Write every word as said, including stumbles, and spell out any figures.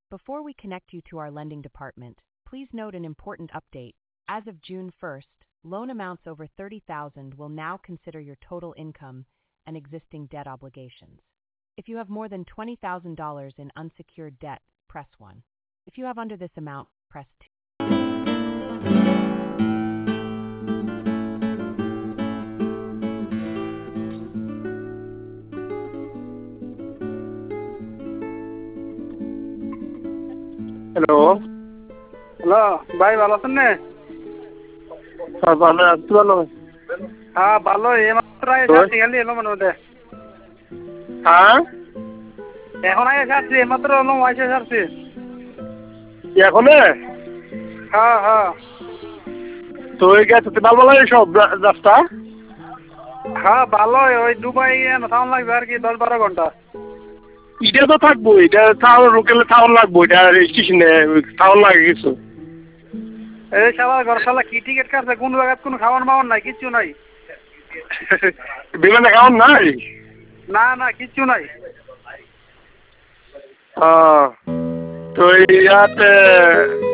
Before we connect you to our lending department, please note an important update. As of June first, loan amounts over thirty thousand dollars will now consider your total income and existing debt obligations. If you have more than twenty thousand dollars in unsecured debt, press one. If you have under this amount, press two. Hello hello ভাই, ভালো আছেন না? হ্যাঁ ভালো আছি। ভালো হ্যাঁ ভালো, এইমাত্র আসছি, খালি এলো মনে হতে। হ্যাঁ এখন আগে আসছি, এইমাত্র এলো ওয়াইসে আসছি। এখন হ্যাঁ হ্যাঁ তো ওই গেছে ভালো ভালো সব রাস্তা। হ্যাঁ ভালো, ওই দুবাই থাউন লাগবে আর কি, দশ বারো ঘন্টা। এটা তো থাকবো, এটা টাউন লোকেলে টাউন লাগবো, এটা স্টেশনে টাউন লাগে কিছু। এই শালা ঘর শালা কি টিকিট কাটছে, কোন জায়গায় কোনো খাওয়ান মাওয়ান নাই, কিচ্ছু নাই। বিমানে খাওয়ান নাই? না না কিচ্ছু নাই। তো ইয়াতে